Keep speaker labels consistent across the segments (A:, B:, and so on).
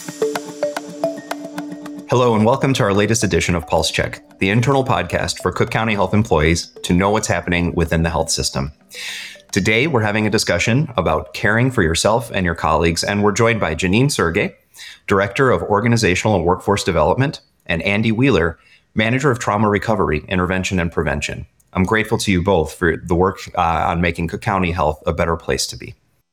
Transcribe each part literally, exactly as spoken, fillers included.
A: Hello and welcome to our latest edition of Pulse Check, the internal podcast for Cook County Health employees to know what's happening within the health system. Today, we're having a discussion about caring for yourself and your colleagues, and we're joined by Janine Sergey, Director of Organizational and Workforce Development, and Andy Wheeler, Manager of Trauma Recovery, Intervention and Prevention. I'm grateful to you both for the work uh, on making Cook County Health a better place to be.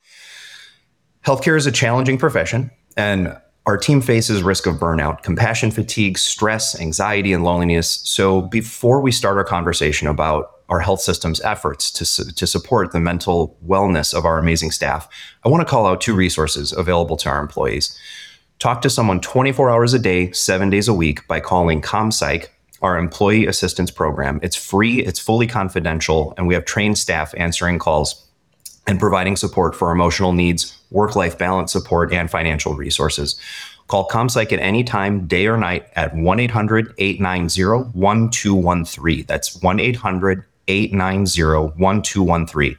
A: Healthcare is a challenging profession, and our team faces risk of burnout, compassion fatigue, stress, anxiety, and loneliness. So before we start our conversation about our health system's efforts to, su- to support the mental wellness of our amazing staff, I want to call out two resources available to our employees. Talk to someone twenty-four hours a day, seven days a week by calling ComPsych, our employee assistance program. It's free, it's fully confidential, and we have trained staff answering calls and providing support for emotional needs, work-life balance support, and financial resources. Call ComPsych at any time, day or night, at one eight hundred, eight nine zero, one two one three. That's one eight hundred, eight nine zero, one two one three.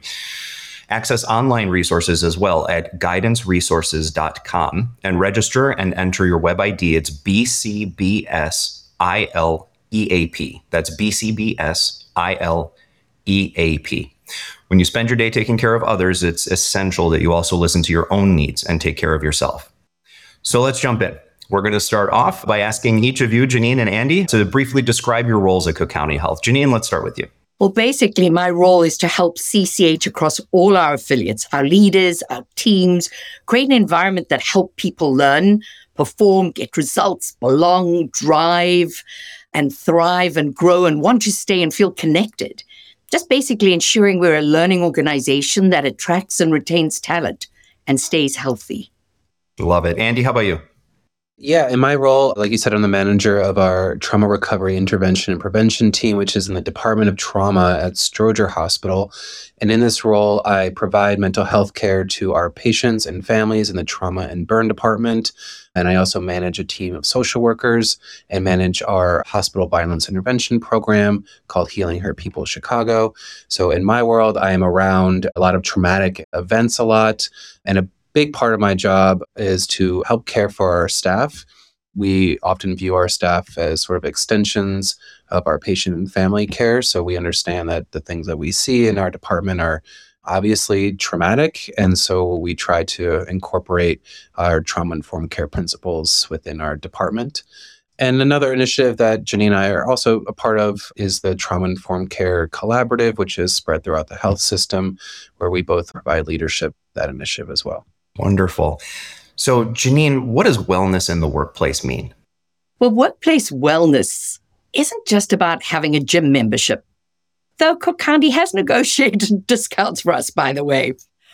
A: Access online resources as well at guidance resources dot com and register and enter your web I D. It's B C B S I L E A P. That's B C B S I L E A P. When you spend your day taking care of others, it's essential that you also listen to your own needs and take care of yourself. So let's jump in. We're going to start off by asking each of you, Janine and Andy, to briefly describe your roles at Cook County Health. Janine, let's start with you.
B: Well, basically, my role is to help C C H across all our affiliates, our leaders, our teams, create an environment that help people learn, perform, get results, belong, drive, and thrive and grow and want to stay and feel connected. Just basically ensuring we're a learning organization that attracts and retains talent and stays healthy.
A: Love it. Andy, how about you?
C: Yeah, in my role, like you said, I'm the manager of our Trauma Recovery, Intervention and Prevention team, which is in the Department of Trauma at Stroger Hospital. And in this role, I provide mental health care to our patients and families in the Trauma and Burn Department. And I also manage a team of social workers and manage our hospital violence intervention program called Healing Hurt People Chicago. So in my world, I am around a lot of traumatic events a lot, and a big part of my job is to help care for our staff. We often view our staff as sort of extensions of our patient and family care. So we understand that the things that we see in our department are obviously traumatic. And so we try to incorporate our trauma-informed care principles within our department. And another initiative that Janine and I are also a part of is the Trauma-Informed Care Collaborative, which is spread throughout the health system, where we both provide leadership to that initiative as well.
A: Wonderful. So, Janine, what does wellness in the workplace mean?
B: Well, workplace wellness isn't just about having a gym membership, though Cook County has negotiated discounts for us, by the way,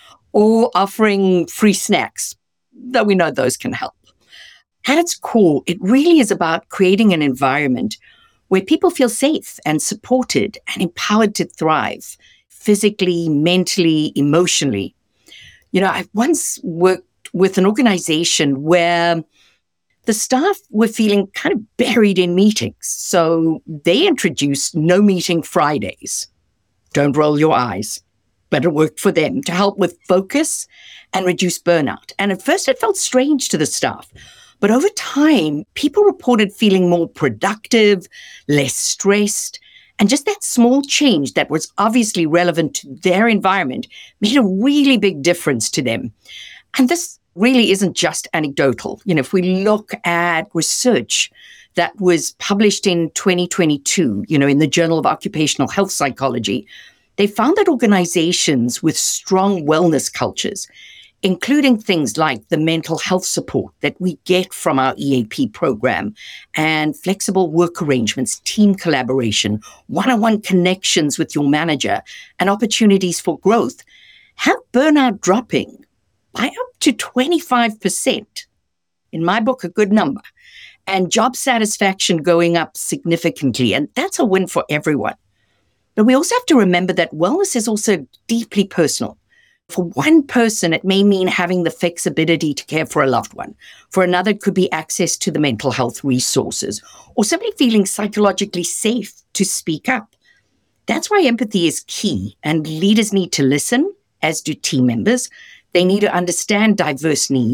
B: or offering free snacks, though we know those can help. At its core, it really is about creating an environment where people feel safe and supported and empowered to thrive physically, mentally, emotionally. You know, I once worked with an organization where the staff were feeling kind of buried in meetings. So they introduced no meeting Fridays. Don't roll your eyes, but it worked for them to help with focus and reduce burnout. And at first it felt strange to the staff. But over time, people reported feeling more productive, less stressed, and just that small change that was obviously relevant to their environment made a really big difference to them. And this really isn't just anecdotal. You know, if we look at research that was published in twenty twenty-two, you know, in the Journal of Occupational Health Psychology, they found that organizations with strong wellness cultures, including things like the mental health support that we get from our E A P program and flexible work arrangements, team collaboration, one-on-one connections with your manager, and opportunities for growth, have burnout dropping by up to twenty-five percent. In my book, a good number. And job satisfaction going up significantly. And that's a win for everyone. But we also have to remember that wellness is also deeply personal. For one person, it may mean having the flexibility to care for a loved one. For another, it could be access to the mental health resources, or simply feeling psychologically safe to speak up. That's why empathy is key, and leaders need to listen, as do team members. They need to understand diverse needs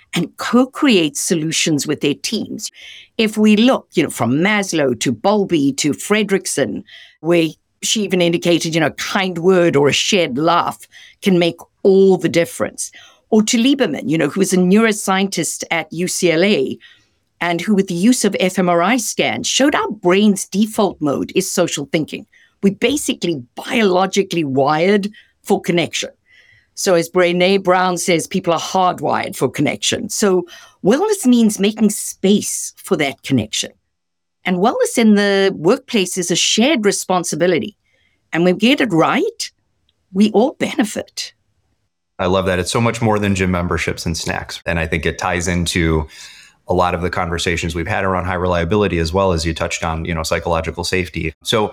B: and co-create solutions with their teams. If we look, you know, from Maslow to Bowlby to Fredrickson, where she even indicated, you know, a kind word or a shared laugh can make all the difference. Or to Lieberman, you know, who was a neuroscientist at U C L A and who, with the use of fMRI scans, showed our brain's default mode is social thinking. We're basically biologically wired for connection. So as Brené Brown says, people are hardwired for connection. So wellness means making space for that connection. And wellness in the workplace is a shared responsibility. And when we get it right, we all benefit.
A: I love that. It's so much more than gym memberships and snacks. And I think it ties into a lot of the conversations we've had around high reliability, as well as you touched on, you know, psychological safety. So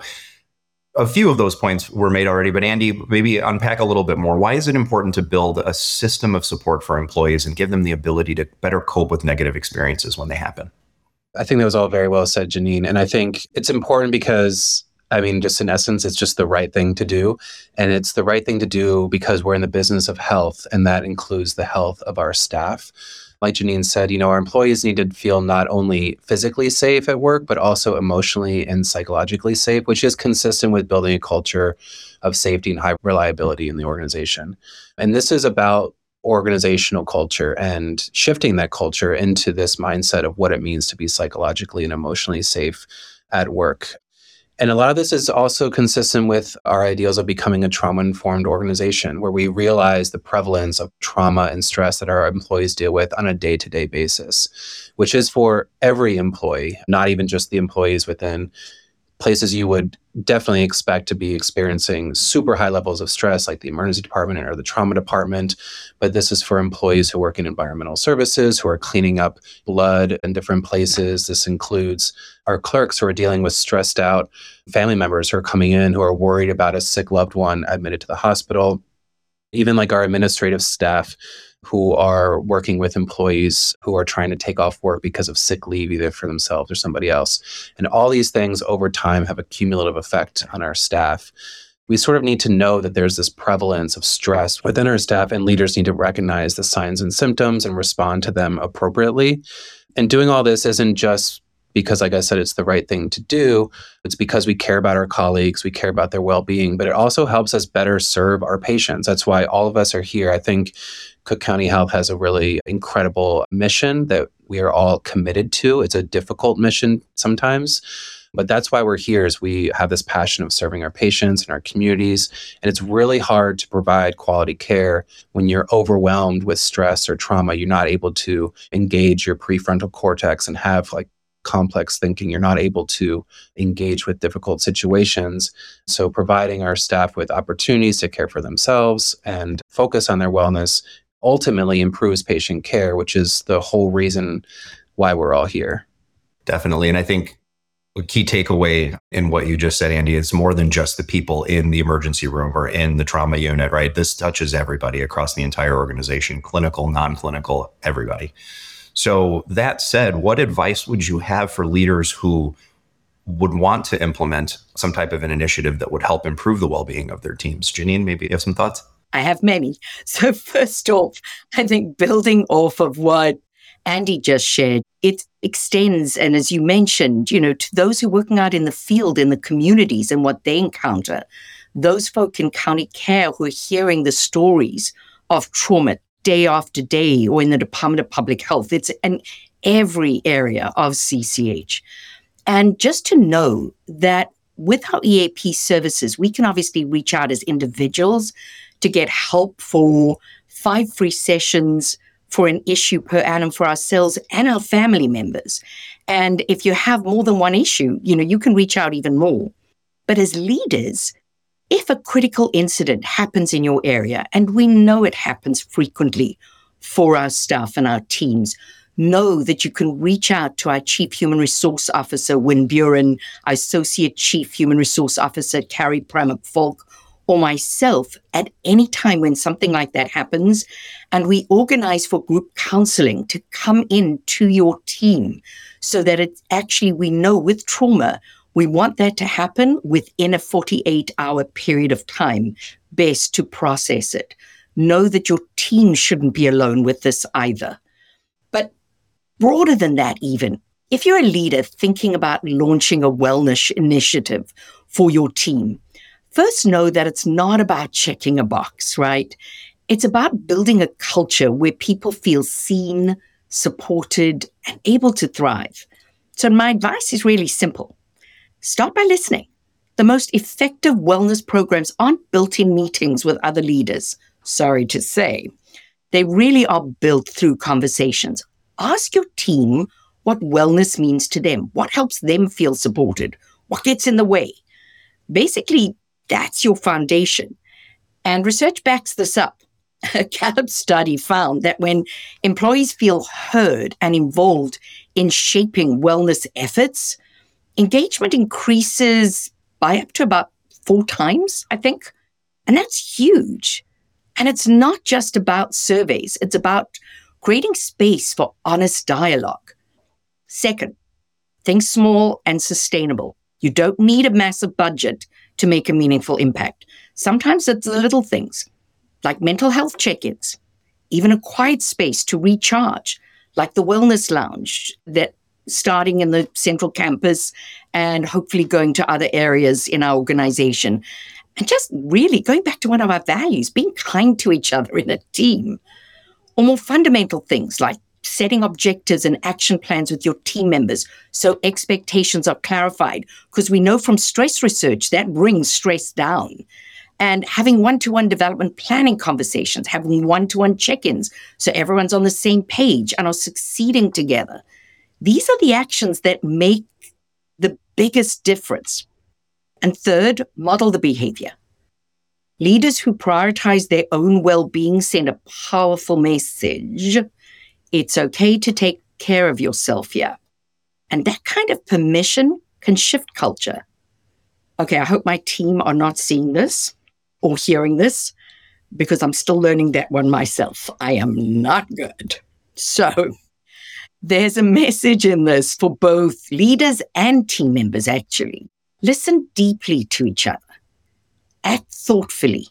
A: a few of those points were made already, but Andy, maybe unpack a little bit more. Why is it important to build a system of support for employees and give them the ability to better cope with negative experiences when they happen?
C: I think that was all very well said, Janine. And I think it's important because, I mean, just in essence, it's just the right thing to do. And it's the right thing to do because we're in the business of health, and that includes the health of our staff. Like Janine said, you know, our employees need to feel not only physically safe at work, but also emotionally and psychologically safe, which is consistent with building a culture of safety and high reliability in the organization. And this is about organizational culture and shifting that culture into this mindset of what it means to be psychologically and emotionally safe at work. And a lot of this is also consistent with our ideals of becoming a trauma-informed organization, where we realize the prevalence of trauma and stress that our employees deal with on a day-to-day basis, which is for every employee, not even just the employees within places you would definitely expect to be experiencing super high levels of stress, like the emergency department or the trauma department. But this is for employees who work in environmental services, who are cleaning up blood in different places. This includes our clerks who are dealing with stressed out family members who are coming in, who are worried about a sick loved one admitted to the hospital. Even like our administrative staff who are working with employees who are trying to take off work because of sick leave, either for themselves or somebody else. And all these things over time have a cumulative effect on our staff. We sort of need to know that there's this prevalence of stress within our staff, and leaders need to recognize the signs and symptoms and respond to them appropriately. And doing all this isn't just because, like I said, it's the right thing to do. It's because we care about our colleagues, we care about their well-being, but it also helps us better serve our patients. That's why all of us are here. I think Cook County Health has a really incredible mission that we are all committed to. It's a difficult mission sometimes, but that's why we're here, is we have this passion of serving our patients and our communities. And it's really hard to provide quality care when you're overwhelmed with stress or trauma. You're not able to engage your prefrontal cortex and have like complex thinking. You're not able to engage with difficult situations. So providing our staff with opportunities to care for themselves and focus on their wellness ultimately improves patient care, which is the whole reason why we're all here.
A: Definitely. And I think a key takeaway in what you just said, Andy, is more than just the people in the emergency room or in the trauma unit, right? This touches everybody across the entire organization, clinical, non-clinical, everybody. So that said, what advice would you have for leaders who would want to implement some type of an initiative that would help improve the well-being of their teams? Janine, maybe you have some thoughts?
B: I have many. So first off, I think building off of what Andy just shared, it extends, and as you mentioned, you know, to those who are working out in the field, in the communities and what they encounter, those folk in county care who are hearing the stories of trauma day after day, or in the Department of Public Health. It's in every area of C C H. And just to know that with our E A P services, we can obviously reach out as individuals to get help for five free sessions for an issue per annum for ourselves and our family members. And if you have more than one issue, you know, you can reach out even more. But as leaders, if a critical incident happens in your area, and we know it happens frequently for our staff and our teams, know that you can reach out to our Chief Human Resource Officer, Wynn Buren, our Associate Chief Human Resource Officer, Carrie Pramuk-Falk, or myself at any time when something like that happens. And we organize for group counseling to come in to your team so that it's actually, we know with trauma, we want that to happen within a forty-eight hour period of time, best to process it. Know that your team shouldn't be alone with this either. Broader than that, even, if you're a leader thinking about launching a wellness initiative for your team, first know that it's not about checking a box, right? It's about building a culture where people feel seen, supported, and able to thrive. So my advice is really simple. Start by listening. The most effective wellness programs aren't built in meetings with other leaders, sorry to say. They really are built through conversations. Ask your team what wellness means to them, what helps them feel supported, what gets in the way. Basically, that's your foundation. And research backs this up. A Gallup study found that when employees feel heard and involved in shaping wellness efforts, engagement increases by up to about four times, I think. And that's huge. And it's not just about surveys. It's about creating space for honest dialogue. Second, think small and sustainable. You don't need a massive budget to make a meaningful impact. Sometimes it's the little things, like mental health check-ins, even a quiet space to recharge, like the wellness lounge that starting in the central campus and hopefully going to other areas in our organization. And just really going back to one of our values, being kind to each other in a team. Or more fundamental things like setting objectives and action plans with your team members so expectations are clarified, because we know from stress research that brings stress down. And having one-to-one development planning conversations, having one-to-one check-ins so everyone's on the same page and are succeeding together. These are the actions that make the biggest difference. And third, model the behavior. Leaders who prioritize their own well-being send a powerful message. It's okay to take care of yourself here. And that kind of permission can shift culture. Okay, I hope my team are not seeing this or hearing this, because I'm still learning that one myself. I am not good. So there's a message in this for both leaders and team members, actually. Listen deeply to each other. Act thoughtfully.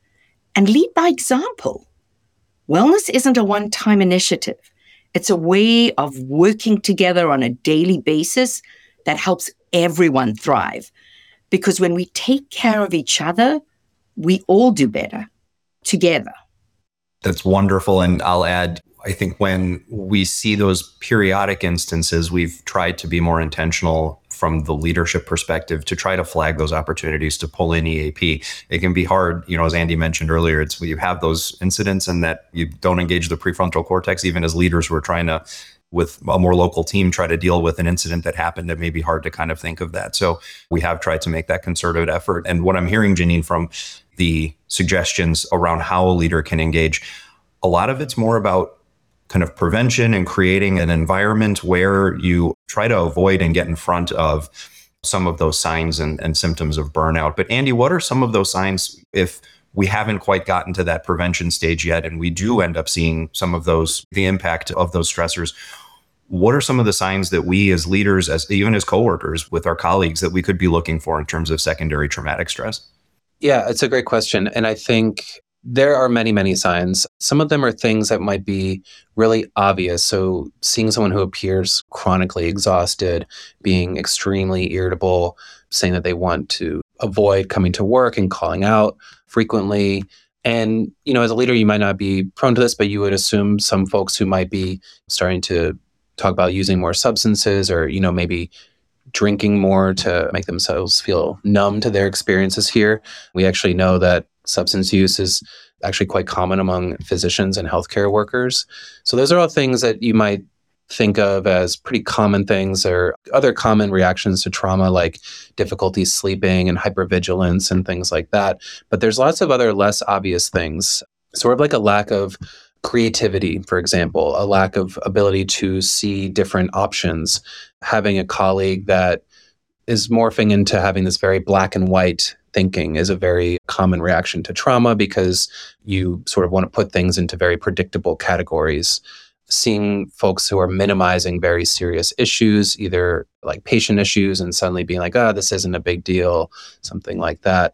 B: And lead by example. Wellness isn't a one-time initiative. It's a way of working together on a daily basis that helps everyone thrive. Because when we take care of each other, we all do better together.
A: That's wonderful. And I'll add, I think when we see those periodic instances, we've tried to be more intentional from the leadership perspective to try to flag those opportunities to pull in E A P. It can be hard, you know, as Andy mentioned earlier, it's when you have those incidents and that you don't engage the prefrontal cortex, even as leaders who are trying to, with a more local team, try to deal with an incident that happened. It may be hard to kind of think of that. So we have tried to make that concerted effort. And what I'm hearing, Janine, from the suggestions around how a leader can engage, a lot of it's more about kind of prevention and creating an environment where you try to avoid and get in front of some of those signs and, and symptoms of burnout. But Andy, what are some of those signs if we haven't quite gotten to that prevention stage yet and we do end up seeing some of those, the impact of those stressors? What are some of the signs that we as leaders, as even as coworkers with our colleagues, that we could be looking for in terms of secondary traumatic stress?
C: Yeah, it's a great question. And I think there are many, many signs. Some of them are things that might be really obvious. So seeing someone who appears chronically exhausted, being extremely irritable, saying that they want to avoid coming to work and calling out frequently. And, you know, as a leader, you might not be prone to this, but you would assume some folks who might be starting to talk about using more substances or, you know, maybe drinking more to make themselves feel numb to their experiences here. We actually know that substance use is actually quite common among physicians and healthcare workers. So those are all things that you might think of as pretty common things, or other common reactions to trauma like difficulty sleeping and hypervigilance and things like that. But there's lots of other less obvious things, sort of like a lack of creativity, for example, a lack of ability to see different options, having a colleague that is morphing into having this very black and white thinking is a very common reaction to trauma because you sort of want to put things into very predictable categories. Seeing folks who are minimizing very serious issues, either like patient issues and suddenly being like, oh, this isn't a big deal, something like that.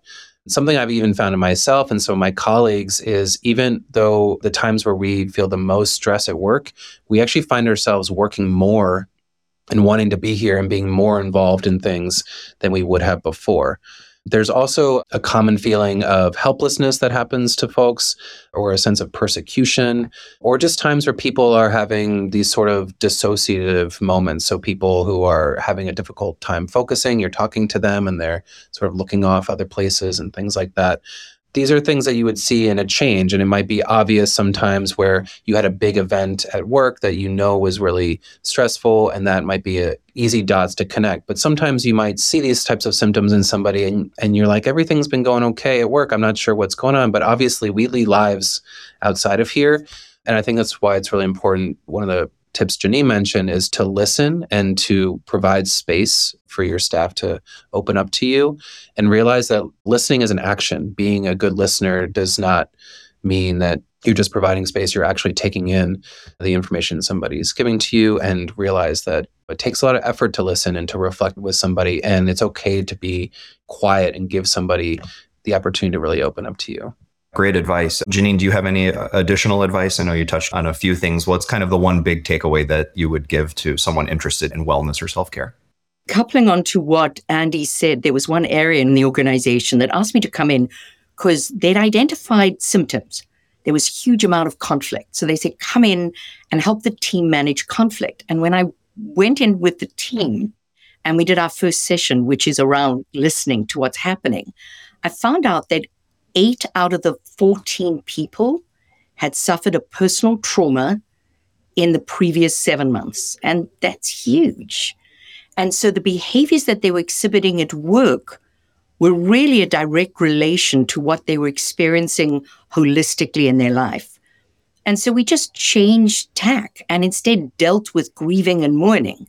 C: Something I've even found in myself and some of my colleagues is even though the times where we feel the most stress at work, we actually find ourselves working more and wanting to be here and being more involved in things than we would have before. There's also a common feeling of helplessness that happens to folks, or a sense of persecution, or just times where people are having these sort of dissociative moments. So people who are having a difficult time focusing, you're talking to them and they're sort of looking off other places and things like that. These are things that you would see in a change, and it might be obvious sometimes where you had a big event at work that you know was really stressful, and that might be a easy dots to connect. But sometimes you might see these types of symptoms in somebody and, and you're like, everything's been going okay at work. I'm not sure what's going on, but obviously we lead lives outside of here. And I think that's why it's really important. One of the tips Janine mentioned is to listen and to provide space for your staff to open up to you, and realize that listening is an action. Being a good listener does not mean that you're just providing space. You're actually taking in the information somebody's giving to you, and realize that it takes a lot of effort to listen and to reflect with somebody. And it's okay to be quiet and give somebody the opportunity to really open up to you.
A: Great advice. Janine, do you have any additional advice? I know you touched on a few things. What's kind of the one big takeaway that you would give to someone interested in wellness or self-care?
B: Coupling on to what Andy said, there was one area in the organization that asked me to come in because they'd identified symptoms. There was a huge amount of conflict. So they said, come in and help the team manage conflict. And when I went in with the team and we did our first session, which is around listening to what's happening, I found out that eight out of the fourteen people had suffered a personal trauma in the previous seven months. And that's huge. And so the behaviors that they were exhibiting at work were really a direct relation to what they were experiencing holistically in their life. And so we just changed tack and instead dealt with grieving and mourning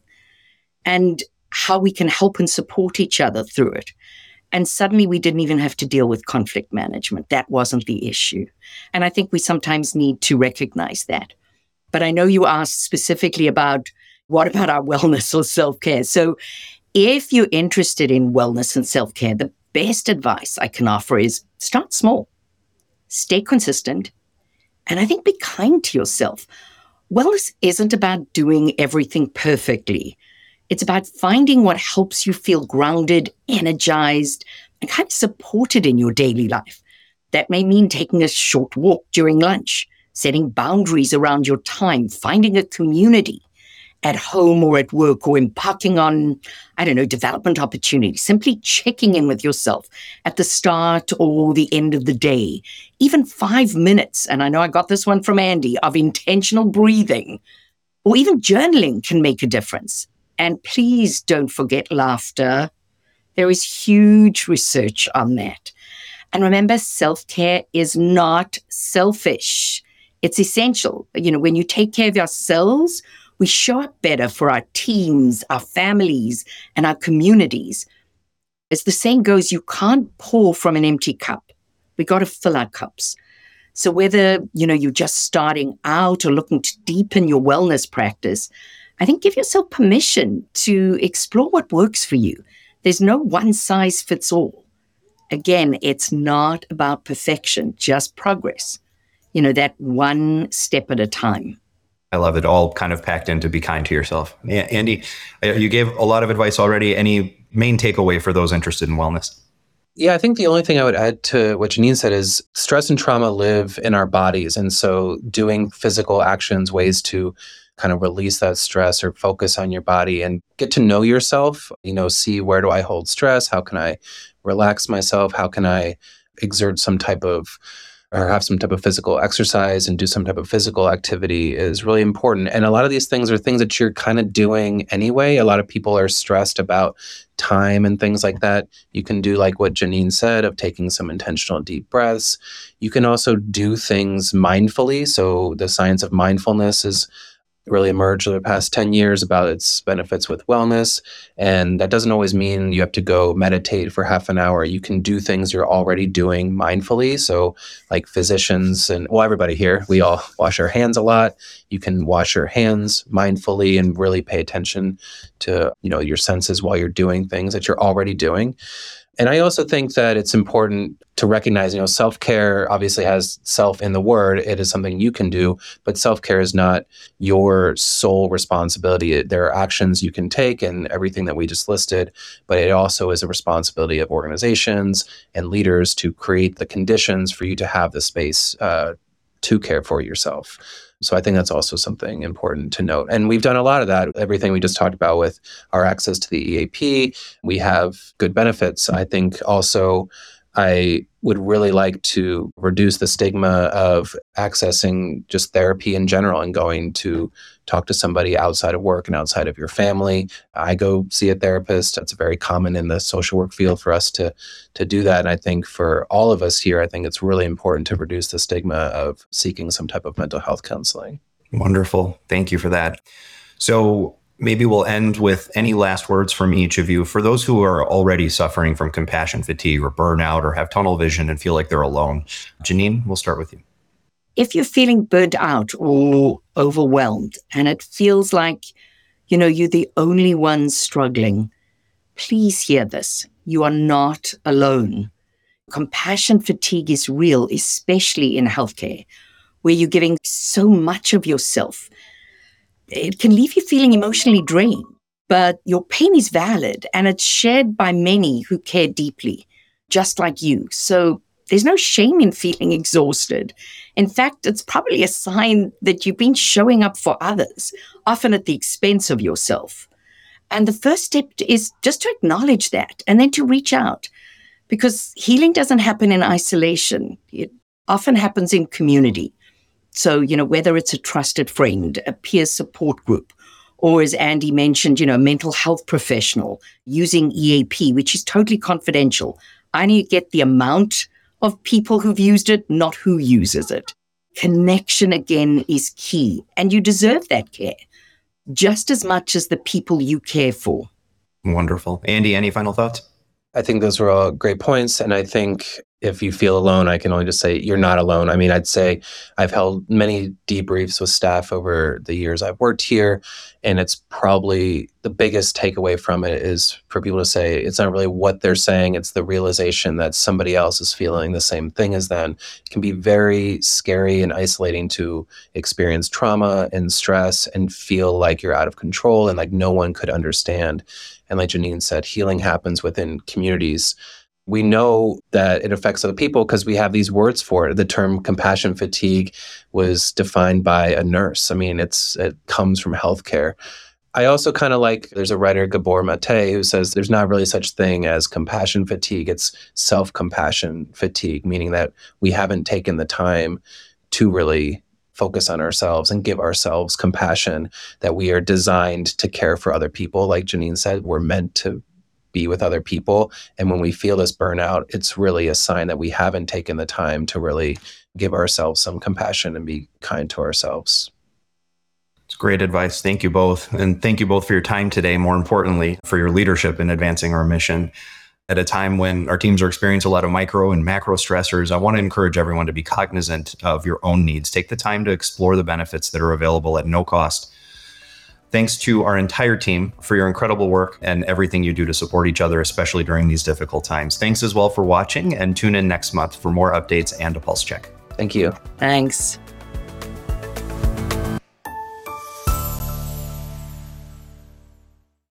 B: and how we can help and support each other through it. And suddenly we didn't even have to deal with conflict management. That wasn't the issue. And I think we sometimes need to recognize that. But I know you asked specifically about what about our wellness or self-care? So if you're interested in wellness and self-care, the best advice I can offer is start small, stay consistent, and I think be kind to yourself. Wellness isn't about doing everything perfectly. It's about finding what helps you feel grounded, energized, and kind of supported in your daily life. That may mean taking a short walk during lunch, setting boundaries around your time, finding a community at home or at work, or embarking on, I don't know, development opportunities, simply checking in with yourself at the start or the end of the day. Even five minutes, and I know I got this one from Andy, of intentional breathing, or even journaling can make a difference. And please don't forget laughter. There is huge research on that. And remember, self-care is not selfish. It's essential. You know, when you take care of yourselves, we show up better for our teams, our families, and our communities. As the saying goes, you can't pour from an empty cup. We got to fill our cups. So whether, you know, you're just starting out or looking to deepen your wellness practice, I think give yourself permission to explore what works for you. There's no one size fits all. Again, it's not about perfection, just progress. You know, that one step at a time.
A: I love it, all kind of packed in to be kind to yourself. Yeah, Andy, you gave a lot of advice already. Any main takeaway for those interested in wellness?
C: Yeah, I think the only thing I would add to what Janine said is stress and trauma live in our bodies. And so doing physical actions, ways to kind of release that stress or focus on your body and get to know yourself, you know, see where do I hold stress? How can I relax myself? How can I exert some type of or have some type of physical exercise and do some type of physical activity is really important. And a lot of these things are things that you're kind of doing anyway. A lot of people are stressed about time and things like that. You can do like what Janine said of taking some intentional deep breaths. You can also do things mindfully. So the science of mindfulness is really emerged over the past ten years about its benefits with wellness. And that doesn't always mean you have to go meditate for half an hour. You can do things you're already doing mindfully. So like physicians and, well, everybody here, we all wash our hands a lot. You can wash your hands mindfully and really pay attention to, you know, your senses while you're doing things that you're already doing. And I also think that it's important to recognize, you know, self-care obviously has self in the word. It is something you can do, but self-care is not your sole responsibility. There are actions you can take and everything that we just listed, but it also is a responsibility of organizations and leaders to create the conditions for you to have the space uh, to care for yourself. So I think that's also something important to note. And we've done a lot of that. Everything we just talked about with our access to the E A P, we have good benefits. I think also I would really like to reduce the stigma of accessing just therapy in general and going to talk to somebody outside of work and outside of your family. I go see a therapist. It's very common in the social work field for us to, to do that. And I think for all of us here, I think it's really important to reduce the stigma of seeking some type of mental health counseling.
A: Wonderful. Thank you for that. So maybe we'll end with any last words from each of you. For those who are already suffering from compassion fatigue or burnout or have tunnel vision and feel like they're alone, Janine, we'll start with you.
B: If you're feeling burnt out or overwhelmed and it feels like, you know, you're the only one struggling, please hear this. You are not alone. Compassion fatigue is real, especially in healthcare, where you're giving so much of yourself. It can leave you feeling emotionally drained, but your pain is valid and it's shared by many who care deeply, just like you. So there's no shame in feeling exhausted. In fact, it's probably a sign that you've been showing up for others, often at the expense of yourself. And the first step is just to acknowledge that and then to reach out, because healing doesn't happen in isolation. It often happens in community. So, you know, whether it's a trusted friend, a peer support group, or as Andy mentioned, you know, a mental health professional using E A P, which is totally confidential. I only get the amount of people who've used it, not who uses it. Connection, again, is key, and you deserve that care just as much as the people you care for.
A: Wonderful. Andy, any final thoughts?
C: I think those were all great points. And I think if you feel alone, I can only just say you're not alone. I mean, I'd say I've held many debriefs with staff over the years I've worked here, and it's probably the biggest takeaway from it is for people to say it's not really what they're saying, it's the realization that somebody else is feeling the same thing as them. It can be very scary and isolating to experience trauma and stress and feel like you're out of control and like no one could understand. And like Janine said, healing happens within communities. We know that it affects other people because we have these words for it. The term compassion fatigue was defined by a nurse. I mean, it's it comes from healthcare. I also kind of like, there's a writer, Gabor Mate, who says there's not really such thing as compassion fatigue. It's self-compassion fatigue, meaning that we haven't taken the time to really focus on ourselves and give ourselves compassion, that we are designed to care for other people. Like Janine said, we're meant to be with other people. And when we feel this burnout, it's really a sign that we haven't taken the time to really give ourselves some compassion and be kind to ourselves.
A: It's great advice. Thank you both. And thank you both for your time today. More importantly, for your leadership in advancing our mission. At a time when our teams are experiencing a lot of micro and macro stressors, I want to encourage everyone to be cognizant of your own needs. Take the time to explore the benefits that are available at no cost. Thanks to our entire team for your incredible work and everything you do to support each other, especially during these difficult times. Thanks as well for watching, and tune in next month for more updates and a pulse check.
C: Thank you.
B: Thanks.